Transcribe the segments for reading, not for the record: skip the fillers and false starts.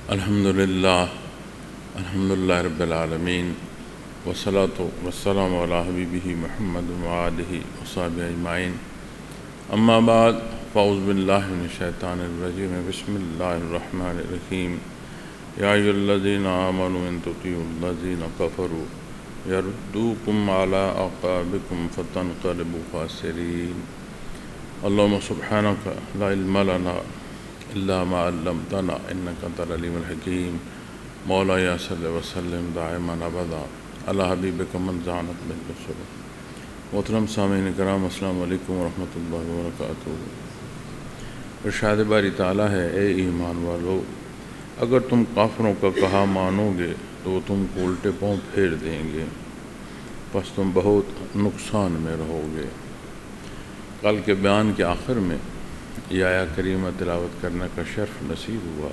الحمدللہ رب العالمین والصلاة والسلام علی حبیبہ محمد وآلہ وصحبہ اجمعین اما بعد فاعوذ باللہ من الشیطان الرجیم بسم اللہ الرحمن الرحیم یا ایھا الذین آمنوا ان تطیعوا الذین کفروا یردوکم علی اعقابکم فتنقلبوا خاسرین اللہم سبحانک لا علم لنا الا ما علمتنا انک انت العلیم الحکیم مولا یا صلی وسلم دائما ابدا علی حبیبک من زانت بالرسل۔ محترم سامعین کرام، السلام علیکم ورحمۃ اللہ وبرکاتہ۔ ارشاد باری تعالیٰ ہے، اے ایمان والو، اگر تم کافروں کا کہا مانو گے تو وہ تم کو الٹے پاؤں پھیر دیں گے، پس تم بہت نقصان میں رہو گے۔ کل کے بیان کے آخر میں یہ آیا کریمہ تلاوت کرنے کا شرف نصیب ہوا،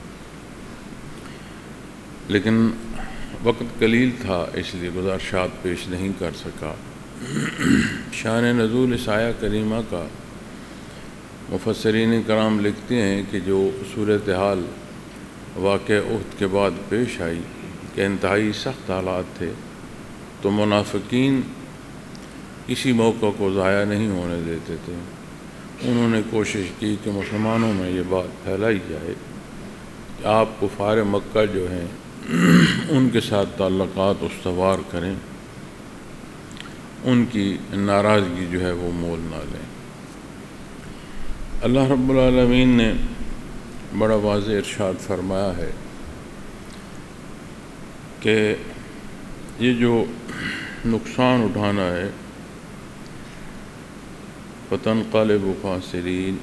لیکن وقت قلیل تھا اس لیے گزارشات پیش نہیں کر سکا۔ شان نزول اس آیہ کریمہ کا مفسرین کرام لکھتے ہیں کہ جو صورتحال واقع احد کے بعد پیش آئی کہ انتہائی سخت حالات تھے، تو منافقین کسی موقع کو ضائع نہیں ہونے دیتے تھے۔ انہوں نے کوشش کی کہ مسلمانوں میں یہ بات پھیلائی جائے کہ آپ کفار مکہ جو ہیں ان کے ساتھ تعلقات استوار کریں، ان کی ناراضگی جو ہے وہ مول نہ لیں۔ اللہ رب العالمین نے بڑا واضح ارشاد فرمایا ہے کہ یہ جو نقصان اٹھانا ہے، فَتَنْقَلِبُ خَاسِرِينَ،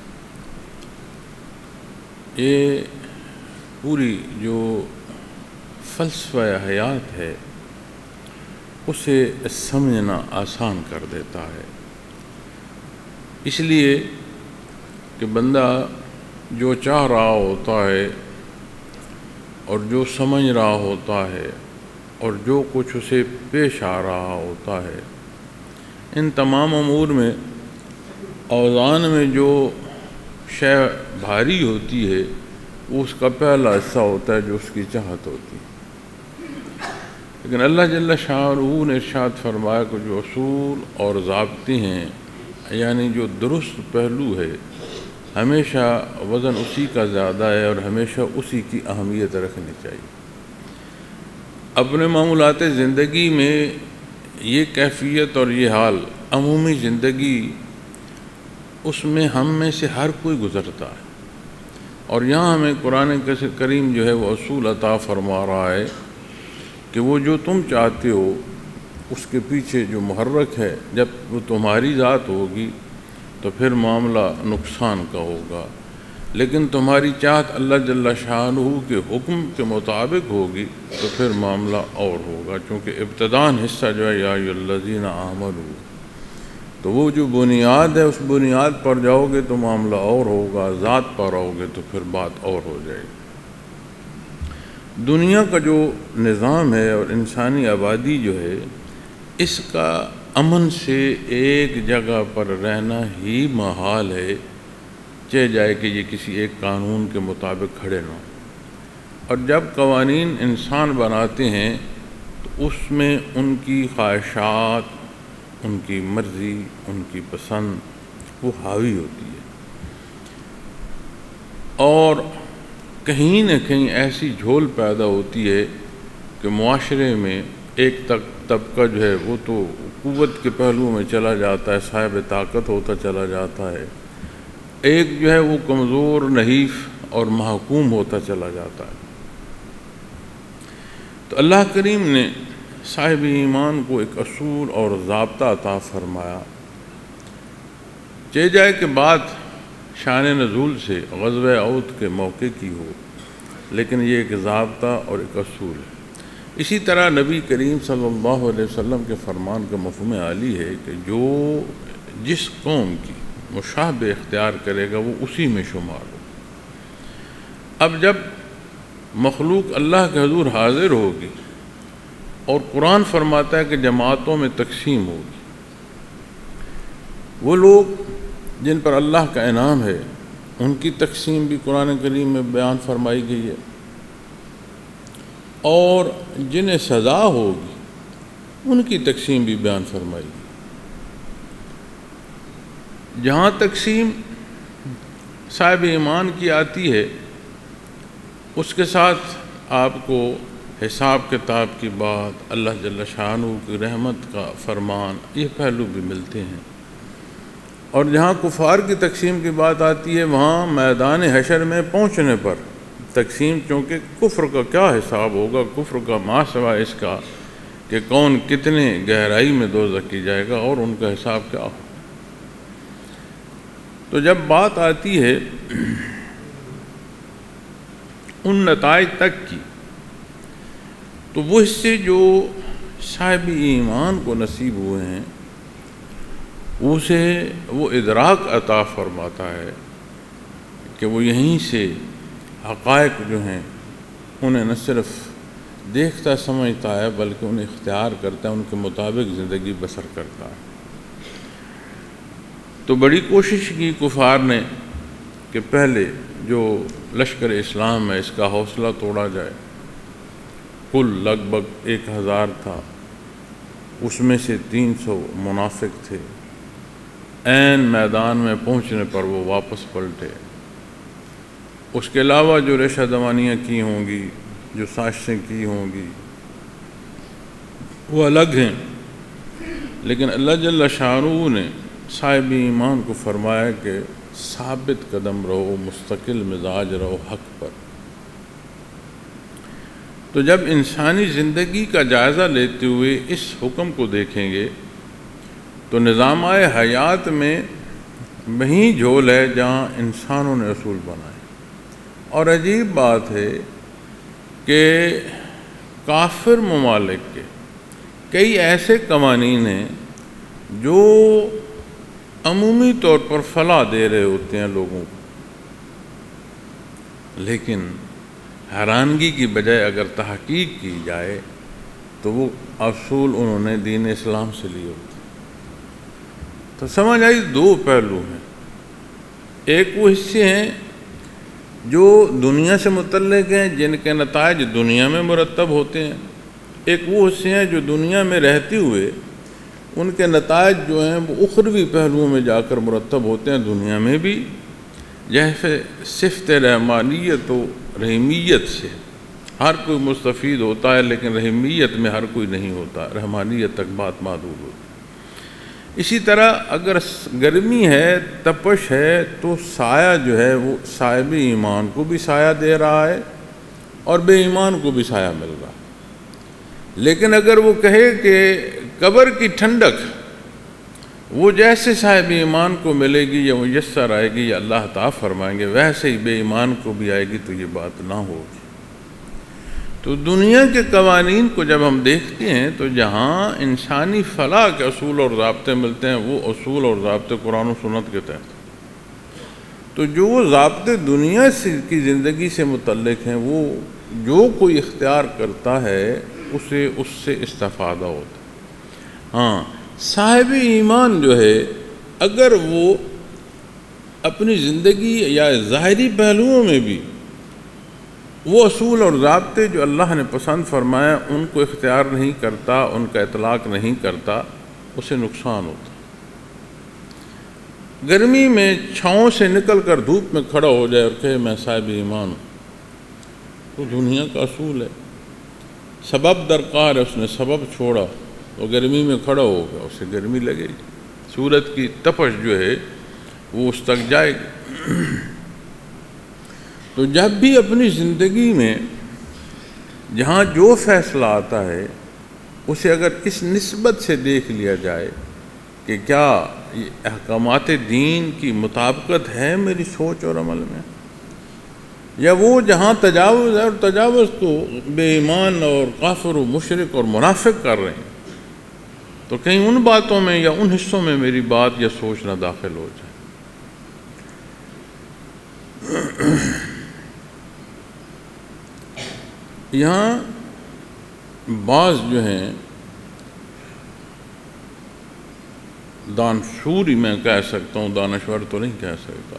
یہ پوری جو فلسفہ حیات ہے اسے سمجھنا آسان کر دیتا ہے۔ اس لیے کہ بندہ جو چاہ رہا ہوتا ہے اور جو سمجھ رہا ہوتا ہے اور جو کچھ اسے پیش آ رہا ہوتا ہے، ان تمام امور میں اوزان میں جو شے بھاری ہوتی ہے وہ اس کا پہلا حصہ ہوتا ہے جو اس کی چاہت ہوتی ہے۔ لیکن اللہ جل شانہ نے ارشاد فرمایا کہ جو اصول اور ضابطے ہیں، یعنی جو درست پہلو ہے، ہمیشہ وزن اسی کا زیادہ ہے اور ہمیشہ اسی کی اہمیت رکھنی چاہیے۔ اپنے معمولات زندگی میں یہ کیفیت اور یہ حال، عمومی زندگی، اس میں ہم میں سے ہر کوئی گزرتا ہے، اور یہاں ہمیں قرآن کریم جو ہے وہ اصول عطا فرما رہا ہے کہ وہ جو تم چاہتے ہو اس کے پیچھے جو محرک ہے، جب وہ تمہاری ذات ہوگی تو پھر معاملہ نقصان کا ہوگا، لیکن تمہاری چاہت اللہ جل شانہ کے حکم کے مطابق ہوگی تو پھر معاملہ اور ہوگا، چونکہ ابتداً حصہ جو ہے یا ایھا الذین آمنوا، تو وہ جو بنیاد ہے اس بنیاد پر جاؤ گے تو معاملہ اور ہوگا، ذات پر آؤ گے تو پھر بات اور ہو جائے گی۔ دنیا کا جو نظام ہے اور انسانی آبادی جو ہے، اس کا امن سے ایک جگہ پر رہنا ہی محال ہے، چاہے جائے کہ یہ کسی ایک قانون کے مطابق کھڑے نہ ہوں۔ اور جب قوانین انسان بناتے ہیں تو اس میں ان کی خواہشات، ان کی مرضی، ان کی پسند وہ حاوی ہوتی ہے، اور کہیں نہ کہیں ایسی جھول پیدا ہوتی ہے کہ معاشرے میں ایک طبقہ جو ہے وہ تو قوت کے پہلو میں چلا جاتا ہے، صاحب طاقت ہوتا چلا جاتا ہے، ایک جو ہے وہ کمزور، نحیف اور محکوم ہوتا چلا جاتا ہے۔ تو اللہ کریم نے صاحب ایمان کو ایک اصول اور ضابطہ عطا فرمایا، چاہے جائے کہ بات شان نزول سے غزوہ احد کے موقع کی ہو، لیکن یہ ایک ضابطہ اور ایک اصول ہے۔ اسی طرح نبی کریم صلی اللہ علیہ وسلم کے فرمان کا مفہوم عالی ہے کہ جو جس قوم کی مشابہ اختیار کرے گا وہ اسی میں شمار ہو۔ اب جب مخلوق اللہ کے حضور حاضر ہوگی اور قرآن فرماتا ہے کہ جماعتوں میں تقسیم ہوگی، وہ لوگ جن پر اللہ کا انعام ہے ان کی تقسیم بھی قرآن کریم میں بیان فرمائی گئی ہے، اور جنہیں سزا ہوگی ان کی تقسیم بھی بیان فرمائی گئی۔ جہاں تقسیم صاحب ایمان کی آتی ہے اس کے ساتھ آپ کو حساب کتاب کی بات، اللہ جل شانہ کی رحمت کا فرمان، یہ پہلو بھی ملتے ہیں۔ اور جہاں کفار کی تقسیم کی بات آتی ہے وہاں میدان حشر میں پہنچنے پر تقسیم، چونکہ کفر کا کیا حساب ہوگا، کفر کا ما سوا اس کا کہ کون کتنے گہرائی میں دوزخ کی جائے گا اور ان کا حساب کیا ہو۔ تو جب بات آتی ہے ان نتائج تک کی، تو وہ حصے جو صاحب ایمان کو نصیب ہوئے ہیں اسے وہ ادراک عطا فرماتا ہے کہ وہ یہیں سے حقائق جو ہیں انہیں نہ صرف دیکھتا سمجھتا ہے بلکہ انہیں اختیار کرتا ہے، ان کے مطابق زندگی بسر کرتا ہے۔ تو بڑی کوشش کی کفار نے کہ پہلے جو لشکر اسلام ہے اس کا حوصلہ توڑا جائے۔ کل لگ بھگ 1000 تھا، اس میں سے 300 منافق تھے۔ عین میدان میں پہنچنے پر وہ واپس پلٹے۔ اس کے علاوہ جو ریشہ دوانیاں کی ہوں گی، جو سازشیں کی ہوں گی، وہ الگ ہیں، لیکن اللہ جل شانہ نے صاحب ایمان کو فرمایا کہ ثابت قدم رہو، مستقل مزاج رہو حق پر۔ تو جب انسانی زندگی کا جائزہ لیتے ہوئے اس حکم کو دیکھیں گے تو نظام حیات میں وہیں جھول ہے جہاں انسانوں نے اصول بنائے۔ اور عجیب بات ہے کہ کافر ممالک کے کئی ایسے قوانین ہیں جو عمومی طور پر فلاح دے رہے ہوتے ہیں لوگوں کو، لیکن حیرانگی کی بجائے اگر تحقیق کی جائے تو وہ اصول انہوں نے دین اسلام سے لیے ہوتے۔ تو سمجھ آئی دو پہلو ہیں، ایک وہ حصے ہیں جو دنیا سے متعلق ہیں جن کے نتائج دنیا میں مرتب ہوتے ہیں، ایک وہ حصے ہیں جو دنیا میں رہتے ہوئے ان کے نتائج جو ہیں وہ اخروی پہلوؤں میں جا کر مرتب ہوتے ہیں دنیا میں بھی، جیسے صفت رحمانیت و رحیمیت سے ہر کوئی مستفید ہوتا ہے لیکن رحیمیت میں ہر کوئی نہیں ہوتا، رحمانیت تک بات محدود ہوتی۔ اسی طرح اگر گرمی ہے، تپش ہے، تو سایہ جو ہے وہ صاحب ایمان کو بھی سایہ دے رہا ہے اور بے ایمان کو بھی سایہ مل رہا ہے۔ لیکن اگر وہ کہے کہ قبر کی ٹھنڈک وہ جیسے صاحب ایمان کو ملے گی یا میسر آئے گی یا اللہ تعالیٰ فرمائیں گے ویسے ہی بے ایمان کو بھی آئے گی، تو یہ بات نہ ہوگی۔ تو دنیا کے قوانین کو جب ہم دیکھتے ہیں تو جہاں انسانی فلاح کے اصول اور ضابطے ملتے ہیں وہ اصول اور ضابطے قرآن و سنت کے تحت، تو جو ضابطے دنیا کی زندگی سے متعلق ہیں وہ جو کوئی اختیار کرتا ہے اسے اس سے استفادہ ہوتا ہے۔ ہاں، صاحب ایمان جو ہے اگر وہ اپنی زندگی یا ظاہری پہلوؤں میں بھی وہ اصول اور ضابطے جو اللہ نے پسند فرمایا ان کو اختیار نہیں کرتا، ان کا اطلاق نہیں کرتا، اسے نقصان ہوتا۔ گرمی میں چھاؤں سے نکل کر دھوپ میں کھڑا ہو جائے اور کہے میں صاحب ایمان ہوں، تو دنیا کا اصول ہے، سبب درکار ہے، اس نے سبب چھوڑا تو گرمی میں کھڑا ہو گیا، اسے گرمی لگے گی، سورج کی تپش جو ہے وہ اس تک جائے گی۔ تو جب بھی اپنی زندگی میں جہاں جو فیصلہ آتا ہے اسے اگر اس نسبت سے دیکھ لیا جائے کہ کیا یہ احکامات دین کی مطابقت ہے میری سوچ اور عمل میں، یا وہ جہاں تجاوز ہے، اور تجاوز تو بے ایمان اور کافر و مشرک اور منافق کر رہے ہیں، تو کہیں ان باتوں میں یا ان حصوں میں میری بات یا سوچ نہ داخل ہو جائے۔ یہاں بعض جو ہیں دانشوری میں کہہ سکتا ہوں، دانشور تو نہیں کہہ سکتا،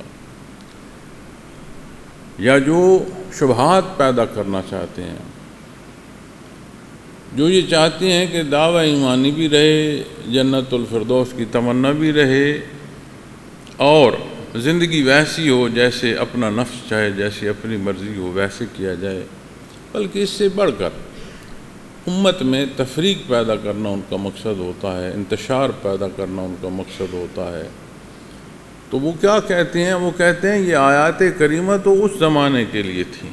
یا جو شبہات پیدا کرنا چاہتے ہیں جو یہ چاہتے ہیں کہ دعوی ایمانی بھی رہے، جنت الفردوس کی تمنا بھی رہے، اور زندگی ویسی ہو جیسے اپنا نفس چاہے، جیسی اپنی مرضی ہو ویسے کیا جائے، بلکہ اس سے بڑھ کر امت میں تفریق پیدا کرنا ان کا مقصد ہوتا ہے، انتشار پیدا کرنا ان کا مقصد ہوتا ہے، تو وہ کیا کہتے ہیں؟ وہ کہتے ہیں یہ آیات کریمہ تو اس زمانے کے لیے تھی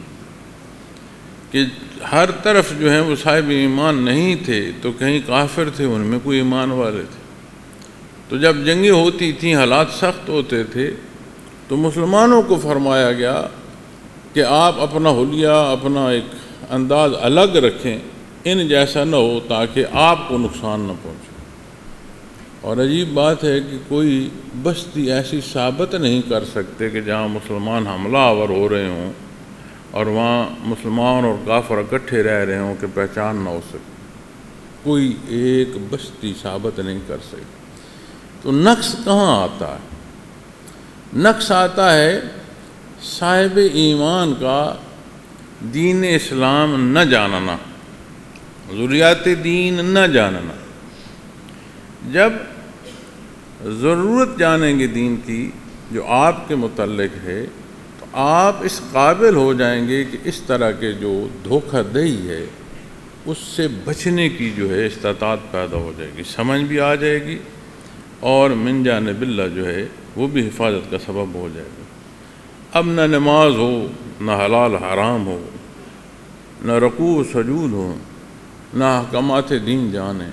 کہ ہر طرف جو ہیں وہ صاحب ایمان نہیں تھے، تو کہیں کافر تھے، ان میں کوئی ایمان والے تھے، تو جب جنگیں ہوتی تھیں، حالات سخت ہوتے تھے، تو مسلمانوں کو فرمایا گیا کہ آپ اپنا حلیہ، اپنا ایک انداز الگ رکھیں، ان جیسا نہ ہو تاکہ آپ کو نقصان نہ پہنچے۔ اور عجیب بات ہے کہ کوئی بستی ایسی ثابت نہیں کر سکتے کہ جہاں مسلمان حملہ آور ہو رہے ہوں اور وہاں مسلمان اور کافر اکٹھے رہ رہے ہوں کہ پہچان نہ ہو سکے، کوئی ایک بستی ثابت نہیں کر سکتی۔ تو نقص کہاں آتا ہے؟ نقص آتا ہے صاحب ایمان کا دین اسلام نہ جاننا، ضروریات دین نہ جاننا۔ جب ضرورت جانیں گے دین کی جو آپ کے متعلق ہے، تو آپ اس قابل ہو جائیں گے کہ اس طرح کے جو دھوکہ دہی ہے اس سے بچنے کی جو ہے استطاعت پیدا ہو جائے گی، سمجھ بھی آ جائے گی، اور من جانب اللہ جو ہے وہ بھی حفاظت کا سبب ہو جائے گا۔ اب نہ نماز ہو، نہ حلال حرام ہو، نہ رکوع و سجود ہو، نہ احکامات دین جانے،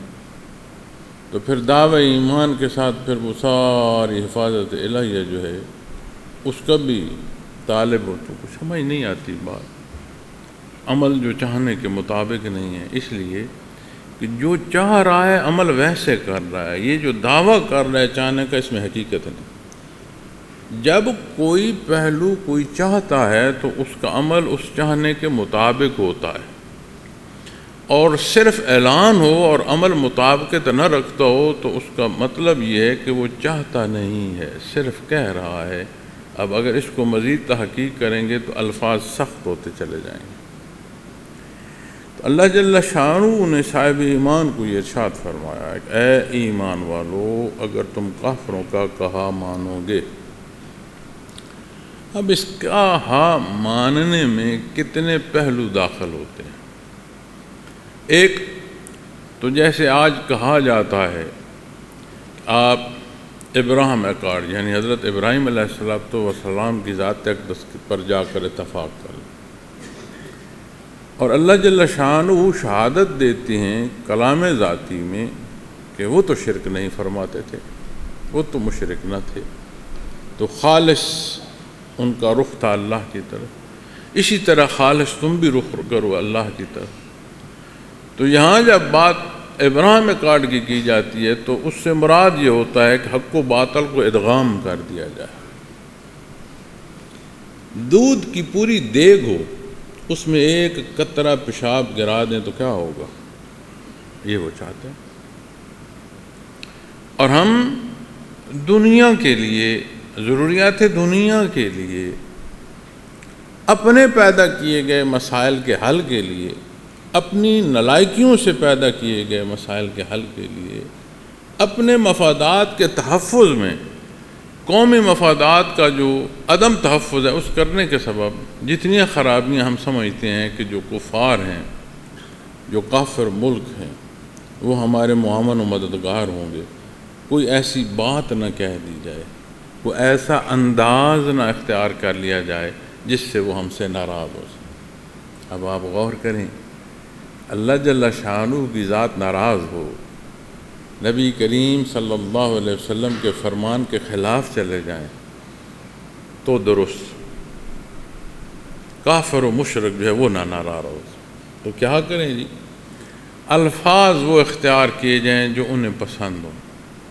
تو پھر دعوی ایمان کے ساتھ پھر وہ ساری حفاظت الہیہ جو ہے اس کا بھی طالب ہو تو کچھ سمجھ نہیں آتی بات، عمل جو چاہنے کے مطابق نہیں ہے، اس لیے کہ جو چاہ رہا ہے عمل ویسے کر رہا ہے، یہ جو دعویٰ کر رہا ہے چاہنے کا، اس میں حقیقت نہیں۔ جب کوئی پہلو کوئی چاہتا ہے تو اس کا عمل اس چاہنے کے مطابق ہوتا ہے، اور صرف اعلان ہو اور عمل مطابقت نہ رکھتا ہو تو اس کا مطلب یہ ہے کہ وہ چاہتا نہیں ہے، صرف کہہ رہا ہے۔ اب اگر اس کو مزید تحقیق کریں گے تو الفاظ سخت ہوتے چلے جائیں گے۔ تو اللہ جل شانہ نے صاحب ایمان کو یہ ارشاد فرمایا کہ اے ایمان والو، اگر تم کافروں کا کہا مانو گے۔ اب اس کا ہاں ماننے میں کتنے پہلو داخل ہوتے ہیں۔ ایک تو جیسے آج کہا جاتا ہے آپ ابراہیم اکارڈ یعنی حضرت ابراہیم علیہ السلام کی ذات اقدس پر جا کر اتفاق کر لیں، اور اللہ جل شانہ وہ شہادت دیتے ہیں کلام ذاتی میں کہ وہ تو شرک نہیں فرماتے تھے، وہ تو مشرک نہ تھے، تو خالص ان کا رخ تھا اللہ کی طرف، اسی طرح خالص تم بھی رخ کرو اللہ کی طرف۔ تو یہاں جب بات ابراہیم اکارڈ کی جاتی ہے تو اس سے مراد یہ ہوتا ہے کہ حق و باطل کو ادغام کر دیا جائے، دودھ کی پوری دیگ ہو، اس میں ایک قطرہ پیشاب گرا دیں تو کیا ہوگا؟ یہ وہ چاہتے ہیں۔ اور ہم دنیا کے لیے، ضروریات دنیا کے لیے، اپنے پیدا کیے گئے مسائل کے حل کے لیے، اپنی نالائکیوں سے پیدا کیے گئے مسائل کے حل کے لیے، اپنے مفادات کے تحفظ میں، قومی مفادات کا جو عدم تحفظ ہے اس کرنے کے سبب جتنی خرابیاں ہم سمجھتے ہیں کہ جو کفار ہیں، جو کافر ملک ہیں، وہ ہمارے معاون و مددگار ہوں گے، کوئی ایسی بات نہ کہہ دی جائے، کوئی ایسا انداز نہ اختیار کر لیا جائے جس سے وہ ہم سے ناراض ہو جائے۔ اب آپ غور کریں، اللہ جل شانہ کی ذات ناراض ہو، نبی کریم صلی اللہ علیہ وسلم کے فرمان کے خلاف چلے جائیں تو درست، کافر و مشرک جو ہے وہ نہ ناراض ہو، تو کیا کریں جی؟ الفاظ وہ اختیار کیے جائیں جو انہیں پسند ہوں،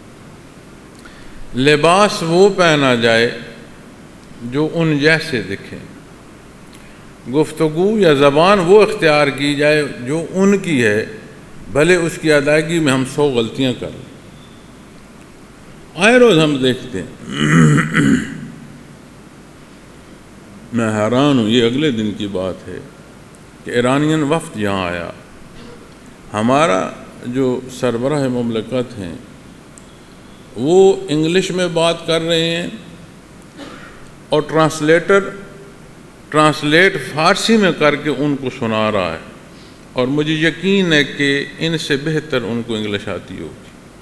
لباس وہ پہنا جائے جو ان جیسے دکھیں، گفتگو یا زبان وہ اختیار کی جائے جو ان کی ہے، بھلے اس کی ادائیگی میں ہم 100 غلطیاں کر لیں۔ آئے روز ہم دیکھتے ہیں، میں حیران ہوں، یہ اگلے دن کی بات ہے کہ ایرانین وفد یہاں آیا، ہمارا جو سربراہ مملکت ہیں وہ انگلش میں بات کر رہے ہیں اور ٹرانسلیٹ فارسی میں کر کے ان کو سنا رہا ہے، اور مجھے یقین ہے کہ ان سے بہتر ان کو انگلش آتی ہوگی۔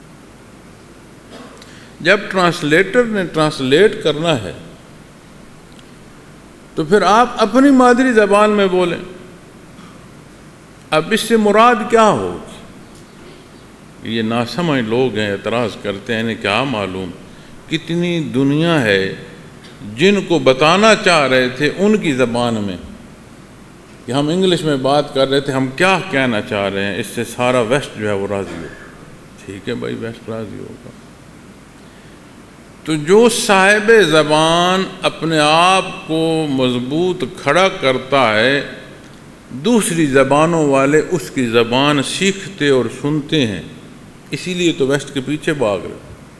جب ٹرانسلیٹر نے ٹرانسلیٹ کرنا ہے تو پھر آپ اپنی مادری زبان میں بولیں۔ اب اس سے مراد کیا ہوگی؟ یہ ناسمجھ لوگ ہیں، اعتراض کرتے ہیں، انہیں کیا معلوم کتنی دنیا ہے جن کو بتانا چاہ رہے تھے ان کی زبان میں کہ ہم انگلش میں بات کر رہے تھے، ہم کیا کہنا چاہ رہے ہیں، اس سے سارا ویسٹ جو ہے وہ راضی ہو۔ ٹھیک ہے بھائی، ویسٹ راضی ہوگا۔ تو جو صاحب زبان اپنے آپ کو مضبوط کھڑا کرتا ہے، دوسری زبانوں والے اس کی زبان سیکھتے اور سنتے ہیں، اسی لیے تو ویسٹ کے پیچھے بھاگ رہے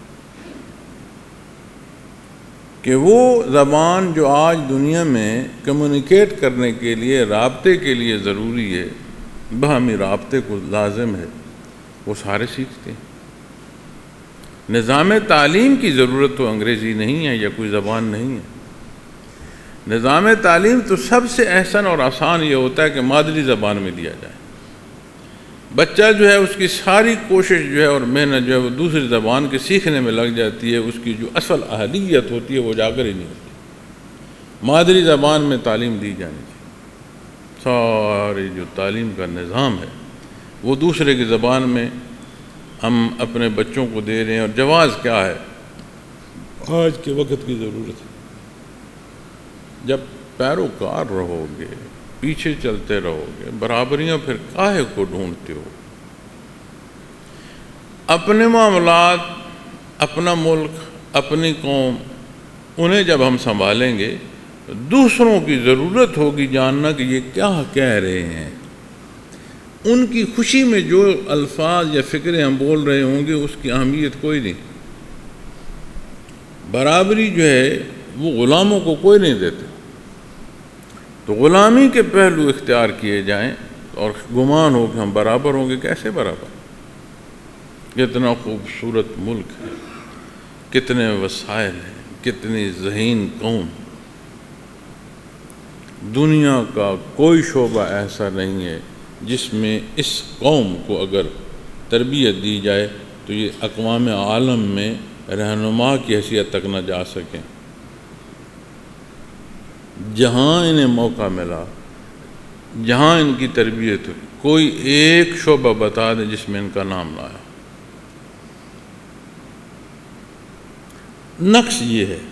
کہ وہ زبان جو آج دنیا میں کمیونیکیٹ کرنے کے لیے، رابطے کے لیے ضروری ہے، باہمی رابطے کو لازم ہے، وہ سارے سیکھتے ہیں۔ نظام تعلیم کی ضرورت تو انگریزی نہیں ہے یا کوئی زبان نہیں ہے۔ نظام تعلیم تو سب سے احسن اور آسان یہ ہوتا ہے کہ مادری زبان میں دیا جائے۔ بچہ جو ہے اس کی ساری کوشش جو ہے اور محنت جو ہے وہ دوسری زبان کے سیکھنے میں لگ جاتی ہے، اس کی جو اصل اہلیت ہوتی ہے وہ اجاگر ہی نہیں ہوتی۔ مادری زبان میں تعلیم دی جانی چاہیے۔ ساری جو تعلیم کا نظام ہے وہ دوسرے کی زبان میں ہم اپنے بچوں کو دے رہے ہیں، اور جواز کیا ہے؟ آج کے وقت کی ضرورت ہے۔ جب پیروکار رہو گے، پیچھے چلتے رہو گے، برابریاں پھر کاہے کو ڈھونڈتے ہو؟ اپنے معاملات، اپنا ملک، اپنی قوم، انہیں جب ہم سنبھالیں گے دوسروں کی ضرورت ہوگی جاننا کہ یہ کیا کہہ رہے ہیں۔ ان کی خوشی میں جو الفاظ یا فکریں ہم بول رہے ہوں گے اس کی اہمیت کوئی نہیں۔ برابری جو ہے وہ غلاموں کو کوئی نہیں دیتے، تو غلامی کے پہلو اختیار کیے جائیں اور گمان ہو کہ ہم برابر ہوں گے۔ کیسے برابر؟ کتنا خوبصورت ملک ہے، کتنے وسائل ہیں، کتنی ذہین قوم۔ دنیا کا کوئی شعبہ ایسا نہیں ہے جس میں اس قوم کو اگر تربیت دی جائے تو یہ اقوام عالم میں رہنما کی حیثیت تک نہ جا سکیں۔ جہاں انہیں موقع ملا، جہاں ان کی تربیت ہوئی، کوئی ایک شعبہ بتا دیں جس میں ان کا نام نہ آیا۔ نقص یہ ہے،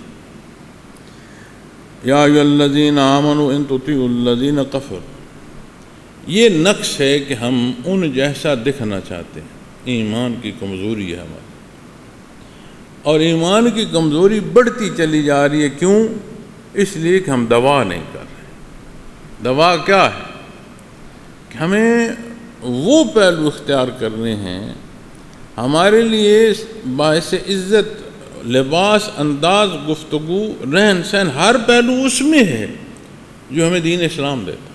یا ایھا الذین آمنوا ان تطیعوا الذین کفروا، یہ نقص ہے کہ ہم ان جیسا دکھنا چاہتے ہیں۔ ایمان کی کمزوری ہے ہماری، اور ایمان کی کمزوری بڑھتی چلی جا رہی ہے۔ کیوں؟ اس لیے کہ ہم دوا نہیں کر رہے۔ دوا کیا ہے؟ کہ ہمیں وہ پہلو اختیار کرنے ہیں ہمارے لیے باعث عزت، لباس، انداز، گفتگو، رہن سہن، ہر پہلو اس میں ہے جو ہمیں دین اسلام دیتا۔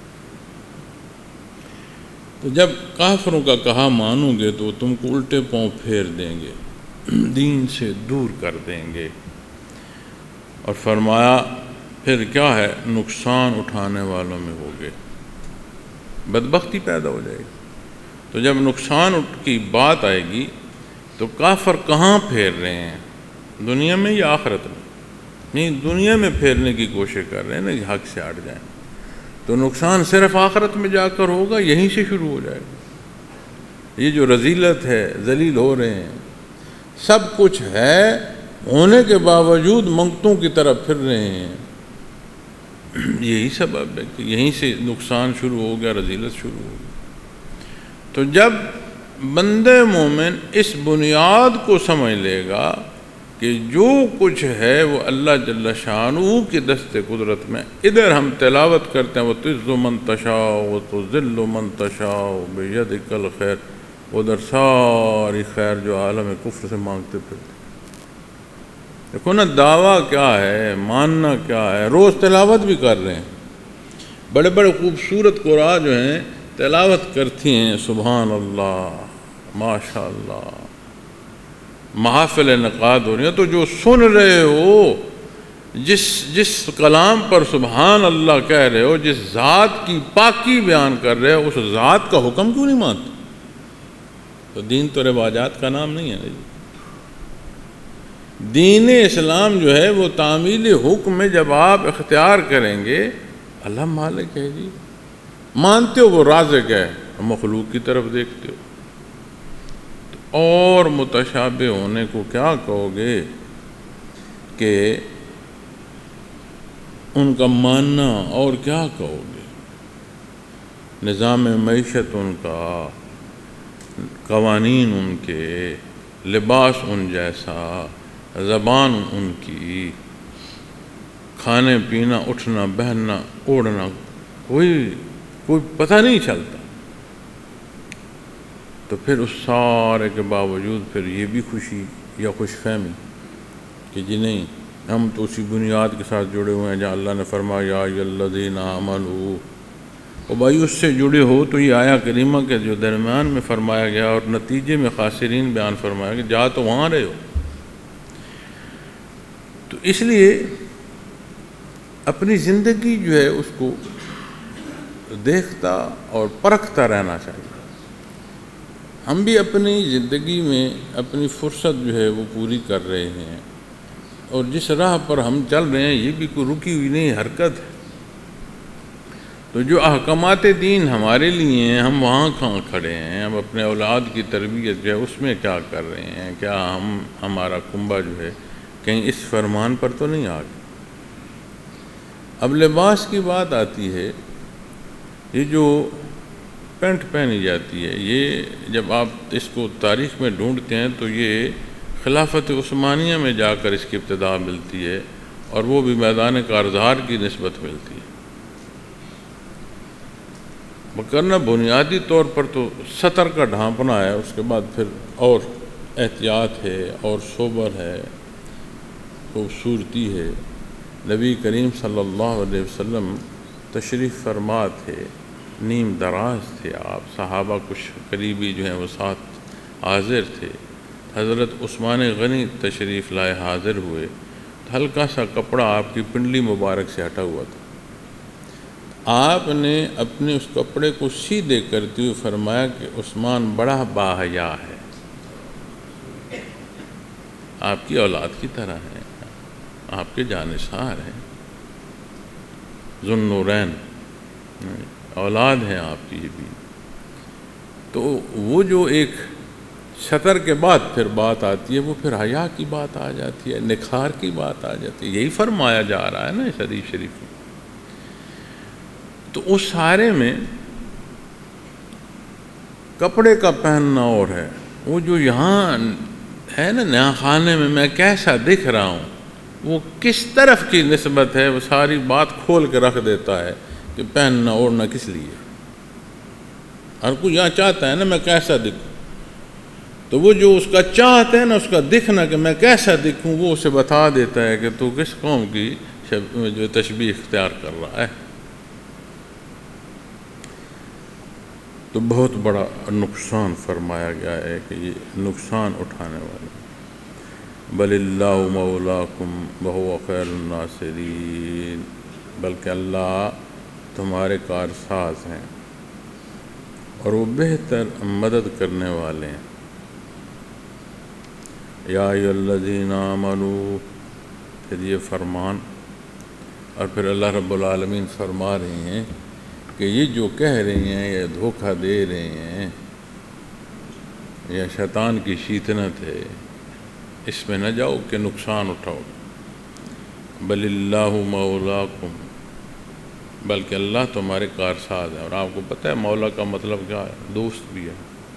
تو جب کافروں کا کہا مانو گے تو تم کو الٹے پاؤں پھیر دیں گے، دین سے دور کر دیں گے، اور فرمایا پھر کیا ہے؟ نقصان اٹھانے والوں میں ہوگے، بدبختی پیدا ہو جائے گی۔ تو جب نقصان کی بات آئے گی تو کافر کہاں پھیر رہے ہیں؟ دنیا میں یا آخرت میں؟ نہیں، دنیا میں پھیرنے کی کوشش کر رہے ہیں نا، حق سے ہٹ جائیں۔ تو نقصان صرف آخرت میں جا کر ہوگا، یہیں سے شروع ہو جائے گا۔ یہ جو رذیلت ہے، ذلیل ہو رہے ہیں، سب کچھ ہے ہونے کے باوجود منگتوں کی طرف پھر رہے ہیں۔ یہی سبب ہے کہ یہیں سے نقصان شروع ہو گیا، رذیلت شروع ہو گئی۔ تو جب بندے مومن اس بنیاد کو سمجھ لے گا کہ جو کچھ ہے وہ اللہ جل شانہ کی دست قدرت میں، ادھر ہم تلاوت کرتے ہیں وَتُعِزُّ مَن تَشَاءُ وَتُذِلُّ مَن تَشَاءُ بِيَدِكَ الْخَيْرُ، ادھر ساری خیر جو عالم کفر سے مانگتے پھرتے۔ دیکھو نا، دعویٰ کیا ہے، ماننا کیا ہے، روز تلاوت بھی کر رہے ہیں، بڑے بڑے خوبصورت قرآن جو ہیں تلاوت کرتی ہیں سبحان اللہ ماشاء اللہ، محافل انعقاد ہو رہی ہیں، تو جو سن رہے ہو، جس کلام پر سبحان اللہ کہہ رہے ہو، جس ذات کی پاکی بیان کر رہے ہو، اس ذات کا حکم کیوں نہیں مانتے؟ تو دین تو رواجات کا نام نہیں ہے جی۔ دین اسلام جو ہے وہ تعمیل حکم میں جب آپ اختیار کریں گے، اللہ مالک ہے جی، مانتے ہو وہ رازق ہے، مخلوق کی طرف دیکھتے ہو تو اور متشابہ ہونے کو کیا کہو گے کہ ان کا ماننا، اور کیا کہو گے؟ نظام معیشت ان کا، قوانین ان کے، لباس ان جیسا، زبان ان کی، کھانے پینا، اٹھنا بہننا اوڑھنا، کوئی پتہ نہیں چلتا۔ تو پھر اس سارے کے باوجود پھر یہ بھی خوشی یا خوش فہمی کہ جی نہیں، ہم تو اسی بنیاد کے ساتھ جڑے ہوئے ہیں جہاں اللہ نے فرمایا یا ایھا الذین آمنوا، اور بھائی اس سے جڑے ہو تو یہ آیا کریمہ کے جو درمیان میں فرمایا گیا اور نتیجے میں خاسرین بیان فرمایا کہ جا تو وہاں رہے ہو۔ تو اس لیے اپنی زندگی جو ہے اس کو دیکھتا اور پرکھتا رہنا چاہیے۔ ہم بھی اپنی زندگی میں اپنی فرصت جو ہے وہ پوری کر رہے ہیں، اور جس راہ پر ہم چل رہے ہیں یہ بھی کوئی رکی ہوئی نہیں حرکت ہے۔ تو جو احکامات دین ہمارے لیے ہیں، ہم وہاں کہاں کھڑے ہیں؟ ہم اپنے اولاد کی تربیت جو ہے اس میں کیا کر رہے ہیں؟ کیا ہمارا کنبہ جو ہے کہیں اس فرمان پر تو نہیں آ گیا؟ اب لباس کی بات آتی ہے، یہ جو پینٹ پہنی جاتی ہے، یہ جب آپ اس کو تاریخ میں ڈھونڈتے ہیں تو یہ خلافت عثمانیہ میں جا کر اس کی ابتدا ملتی ہے، اور وہ بھی میدان کارزار کی نسبت ملتی ہے۔ مقرنہ بنیادی طور پر تو سطر کا ڈھانپنا ہے، اس کے بعد پھر اور احتیاط ہے، اور صبر ہے، خوبصورتی ہے۔ نبی کریم صلی اللہ علیہ وسلم تشریف فرما تھے، نیم دراز تھے آپ، صحابہ کچھ قریبی جو ہیں وہ ساتھ حاضر تھے۔ حضرت عثمان غنی تشریف لائے، حاضر ہوئے، ہلکا سا کپڑا آپ کی پنڈلی مبارک سے ہٹا ہوا تھا۔ آپ نے اپنے اس کپڑے کو سیدھے کرتے ہوئے فرمایا کہ عثمان بڑا باحیا ہے، آپ کی اولاد کی طرح ہے، آپ کے جانثار ہیں، ذو النورین اولاد ہیں آپ کی یہ بھی۔ تو وہ جو ایک سطر کے بعد پھر بات آتی ہے، وہ پھر حیا کی بات آ جاتی ہے، نکھار کی بات آ جاتی ہے، یہی فرمایا جا رہا ہے نا اس حدیث شریف میں۔ تو اس سارے میں کپڑے کا پہننا اور ہے، وہ جو یہاں ہے نا نیا خانے میں کیسا دکھ رہا ہوں، وہ کس طرف کی نسبت ہے، وہ ساری بات کھول کے رکھ دیتا ہے کہ پہننا اوڑھنا کس لیے۔ ہر کوئی یہاں چاہتا ہے نا میں کیسا دکھوں، تو وہ جو اس کا چاہتا ہے نا اس کا دکھنا کہ میں کیسا دکھوں، وہ اسے بتا دیتا ہے کہ تو کس قوم کی جو تشبیہ اختیار کر رہا ہے۔ تو بہت بڑا نقصان فرمایا گیا ہے کہ یہ نقصان اٹھانے والے، بل اللہ مولاکم وہو خیر الناصرین، بلکہ اللہ تمہارے کارساز ہیں اور وہ بہتر مدد کرنے والے ہیں۔ یا ایھا الذین آمنوا، پھر یہ فرمان، اور پھر اللہ رب العالمین فرما رہے ہیں کہ یہ جو کہہ رہی ہیں یا دھوکہ دے رہے ہیں یا شیطان کی شیطنت ہے، اس میں نہ جاؤ کہ نقصان اٹھاؤ۔ بل اللہ مولاکم، بلکہ اللہ تمہارے کارساز ہے۔ اور آپ کو پتہ ہے مولا کا مطلب کیا ہے؟ دوست بھی ہے،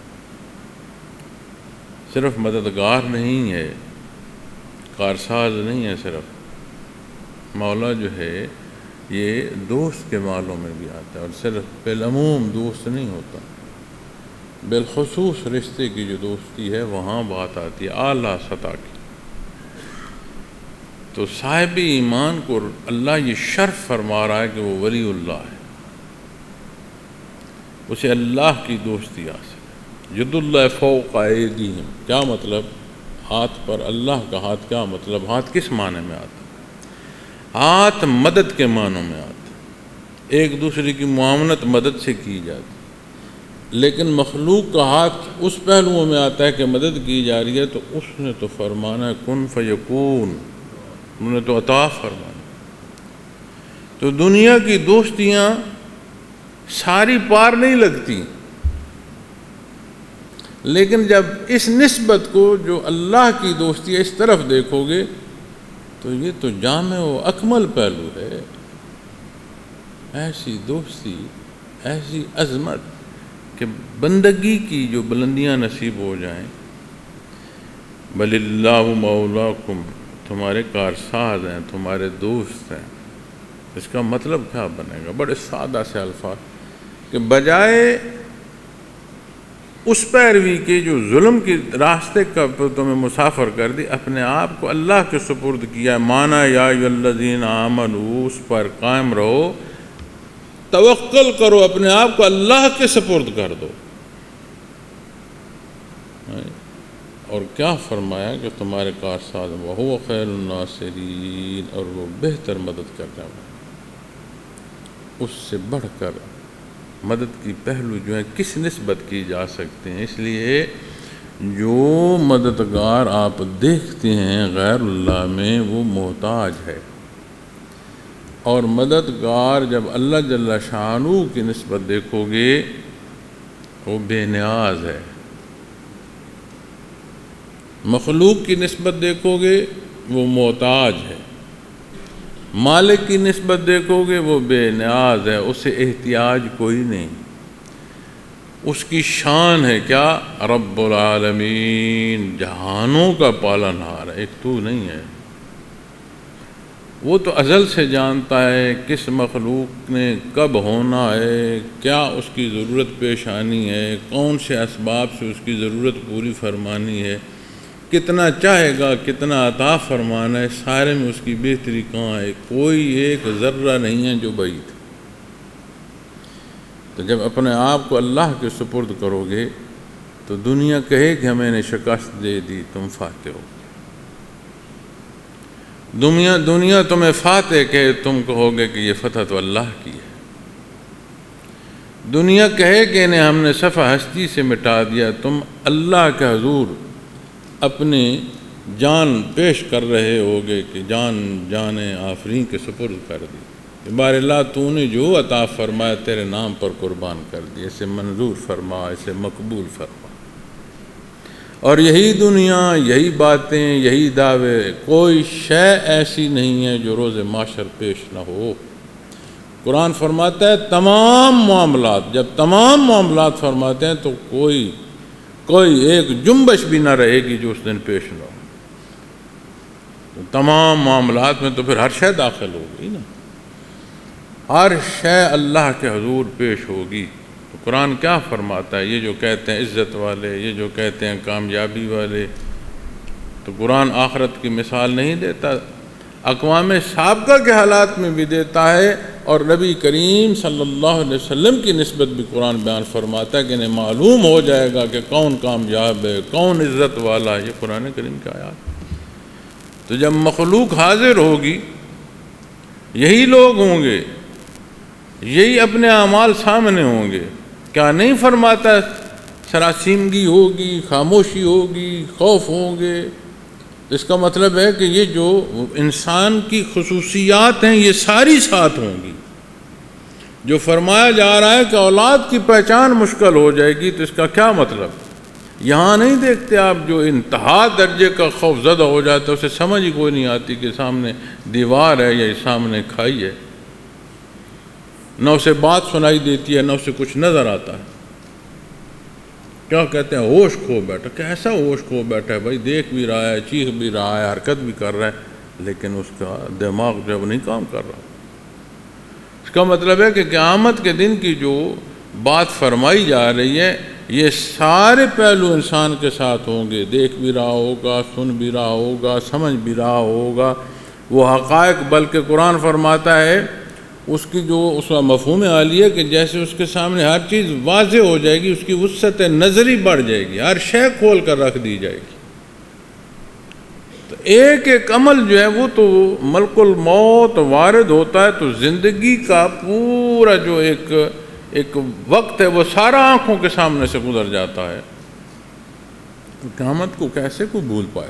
صرف مددگار نہیں ہے، کارساز نہیں ہے صرف۔ مولا جو ہے یہ دوست کے معنوں میں بھی آتا ہے، اور صرف بالعموم دوست نہیں ہوتا، بالخصوص رشتے کی جو دوستی ہے وہاں بات آتی ہے اعلیٰ سطح کی۔ تو صاحب ایمان کو اللہ یہ شرف فرما رہا ہے کہ وہ ولی اللہ ہے، اسے اللہ کی دوستی حاصل ہے۔ ید اللہ فوق ایدیہم، کیا مطلب؟ ہاتھ پر اللہ کا ہاتھ، کیا مطلب؟ ہاتھ کس معنی میں آتا ہے؟ ہاتھ مدد کے معنوں میں آتا ہے، ایک دوسرے کی معاونت مدد سے کی جاتی، لیکن مخلوق کا ہاتھ اس پہلوؤں میں آتا ہے کہ مدد کی جا رہی ہے تو اس نے تو فرمانا ہے کن فیکون، انہوں نے تو عطا فرمانا۔ تو دنیا کی دوستیاں ساری پار نہیں لگتی، لیکن جب اس نسبت کو جو اللہ کی دوستی ہے اس طرف دیکھو گے تو یہ تو جامع و اکمل پہلو ہے۔ ایسی دوستی، ایسی عظمت کہ بندگی کی جو بلندیاں نصیب ہو جائیں۔ بل اللہ مولاکم، تمہارے کارساز ہیں، تمہارے دوست ہیں۔ اس کا مطلب کیا بنے گا؟ بڑے سادہ سے الفاظ کہ بجائے اس پیروی کے جو ظلم کی راستے کا تمہیں مسافر کر دی، اپنے آپ کو اللہ کے سپرد کیا، مانا یا ایھا الذین آمنوا، اس پر قائم رہو، توکل کرو، اپنے آپ کو اللہ کے سپرد کر دو۔ اور کیا فرمایا کہ تمہارے کارساز وہو خیر الناصرین، اور وہ بہتر مدد کرنے والا۔ اس سے بڑھ کر مدد کی پہلو جو ہے کس نسبت کی جا سکتے ہیں؟ اس لیے جو مددگار آپ دیکھتے ہیں غیر اللہ میں وہ محتاج ہے، اور مددگار جب اللہ جل شانہ کی نسبت دیکھو گے وہ بے نیاز ہے، مخلوق کی نسبت دیکھو گے وہ محتاج ہے، مالک کی نسبت دیکھو گے وہ بے نیاز ہے، اسے احتیاج کوئی نہیں۔ اس کی شان ہے کیا؟ رب العالمین، جہانوں کا پالنہار ہے، ایک تو نہیں ہے۔ وہ تو ازل سے جانتا ہے کس مخلوق نے کب ہونا ہے، کیا اس کی ضرورت پیش آنی ہے، کون سے اسباب سے اس کی ضرورت پوری فرمانی ہے، کتنا چاہے گا، کتنا عطا فرمانا ہے، سارے میں اس کی بہتری کہاں ہے، کوئی ایک ذرہ نہیں ہے جو بعید۔ تو جب اپنے آپ کو اللہ کے سپرد کرو گے تو دنیا کہے کہ ہمیں نے شکست دے دی، تم فاتح ہو۔ دنیا تمہیں فاتح کہے، تم کہو گے کہ یہ فتح تو اللہ کی ہے۔ دنیا کہے کہ انہیں ہم نے صفحہ ہستی سے مٹا دیا، تم اللہ کے حضور اپنی جان پیش کر رہے ہوگے کہ جان آفرین کے سپرد کر دی، بار اللہ تو نے جو عطا فرمایا تیرے نام پر قربان کر دی، اسے منظور فرما، اسے مقبول فرما۔ اور یہی دنیا، یہی باتیں، یہی دعوے، کوئی شے ایسی نہیں ہے جو روز محشر پیش نہ ہو۔ قرآن فرماتا ہے تمام معاملات، جب تمام معاملات فرماتے ہیں تو کوئی ایک جنبش بھی نہ رہے گی جو اس دن پیش نہ ہو۔ تو تمام معاملات میں تو پھر ہر شے داخل ہوگی نا، ہر شے اللہ کے حضور پیش ہوگی۔ تو قرآن کیا فرماتا ہے؟ یہ جو کہتے ہیں عزت والے، یہ جو کہتے ہیں کامیابی والے، تو قرآن آخرت کی مثال نہیں دیتا، اقوام سابقہ کے حالات میں بھی دیتا ہے، اور نبی کریم صلی اللہ علیہ وسلم کی نسبت بھی قرآن بیان فرماتا ہے کہ انہیں معلوم ہو جائے گا کہ کون کامیاب ہے، کون عزت والا ہے۔ یہ قرآن کریم کا آیات۔ تو جب مخلوق حاضر ہوگی، یہی لوگ ہوں گے، یہی اپنے اعمال سامنے ہوں گے، کیا نہیں فرماتا سراسیمگی ہوگی، خاموشی ہوگی، خوف ہوں گے۔ اس کا مطلب ہے کہ یہ جو انسان کی خصوصیات ہیں یہ ساری ساتھ ہوں گی۔ جو فرمایا جا رہا ہے کہ اولاد کی پہچان مشکل ہو جائے گی، تو اس کا کیا مطلب؟ یہاں نہیں دیکھتے آپ جو انتہا درجے کا خوف زدہ ہو جاتا ہے، اسے سمجھ ہی کوئی نہیں آتی کہ سامنے دیوار ہے یا سامنے کھائی ہے، نہ اسے بات سنائی دیتی ہے، نہ اسے کچھ نظر آتا ہے۔ کیا کہتے ہیں؟ ہوش کھو بیٹھا۔ کیسا ہوش کھو بیٹھا ہے بھائی؟ دیکھ بھی رہا ہے، چیخ بھی رہا ہے، حرکت بھی کر رہا ہے، لیکن اس کا دماغ جب نہیں کام کر رہا۔ اس کا مطلب ہے کہ قیامت کے دن کی جو بات فرمائی جا رہی ہے یہ سارے پہلو انسان کے ساتھ ہوں گے، دیکھ بھی رہا ہوگا، سن بھی رہا ہوگا، سمجھ بھی رہا ہوگا وہ حقائق۔ بلکہ قرآن فرماتا ہے اس کی جو اس کا مفہوم عالیہ کہ جیسے اس کے سامنے ہر چیز واضح ہو جائے گی، اس کی وسعت نظری بڑھ جائے گی، ہر شے کھول کر رکھ دی جائے گی. تو ایک ایک عمل جو ہے وہ تو ملک الموت وارد ہوتا ہے تو زندگی کا پورا جو ایک وقت ہے وہ سارا آنکھوں کے سامنے سے گزر جاتا ہے. قیامت کو کیسے کوئی بھول پائے؟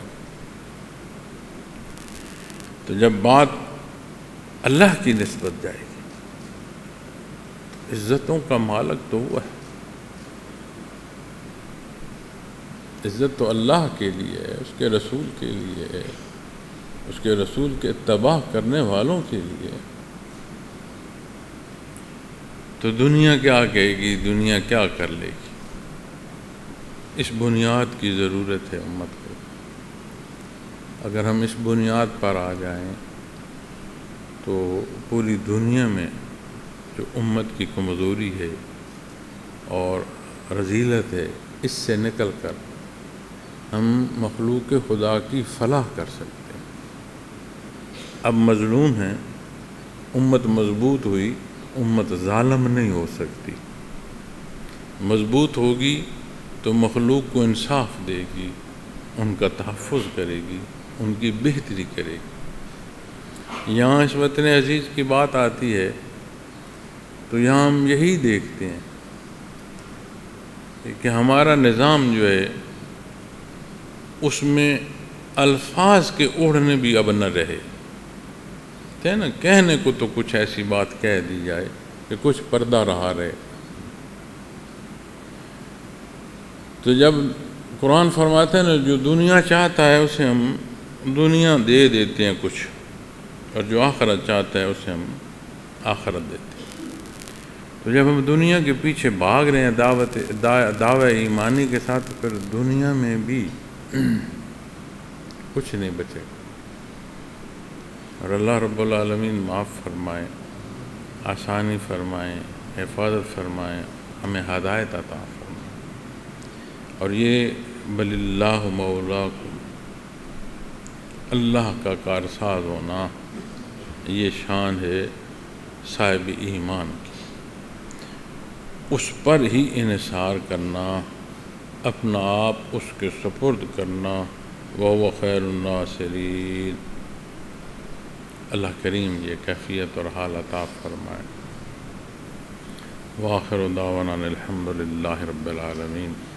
تو جب بات اللہ کی نسبت جائے گی، عزتوں کا مالک تو وہ ہے. عزت تو اللہ کے لیے ہے، اس کے رسول کے لیے ہے، اس کے رسول کے اتباع کرنے والوں کے لیے. تو دنیا کیا کہے گی، دنیا کیا کر لے گی؟ اس بنیاد کی ضرورت ہے امت کو. اگر ہم اس بنیاد پر آ جائیں تو پوری دنیا میں جو امت کی کمزوری ہے اور رذیلت ہے، اس سے نکل کر ہم مخلوق خدا کی فلاح کر سکتے ہیں. اب مظلوم ہیں، امت مضبوط ہوئی، امت ظالم نہیں ہو سکتی. مضبوط ہوگی تو مخلوق کو انصاف دے گی، ان کا تحفظ کرے گی، ان کی بہتری کرے گی. یہاں اس وطن عزیز کی بات آتی ہے تو یہاں ہم یہی دیکھتے ہیں کہ ہمارا نظام جو ہے اس میں الفاظ کے اوڑھنے بھی اب نہ رہے تھے نا. کہنے کو تو کچھ ایسی بات کہہ دی جائے کہ کچھ پردہ رہا رہے. تو جب قرآن فرماتے ہیں نا جو دنیا چاہتا ہے اسے ہم دنیا دے دیتے ہیں کچھ، اور جو آخرت چاہتا ہے اسے ہم آخرت دیتے ہیں. تو جب ہم دنیا کے پیچھے بھاگ رہے ہیں دعوی ایمانی کے ساتھ، تو پھر دنیا میں بھی کچھ نہیں بچے گا. اور اللہ رب العالمین معاف فرمائے، آسانی فرمائے، حفاظت فرمائے، ہمیں ہدایت عطا فرمائے. اور یہ بل اللہ مولاکم، اللہ کا کارساز ہونا، یہ شان ہے صاحب ایمان کی. اس پر ہی انحصار کرنا، اپنا آپ اس کے سپرد کرنا، وَهُوَ خَيْرُ النَّاصِرِينَ. اللہ کریم یہ کیفیت اور حال عطا فرمائے. وآخر دعوانا الحمد للہ رب العالمین.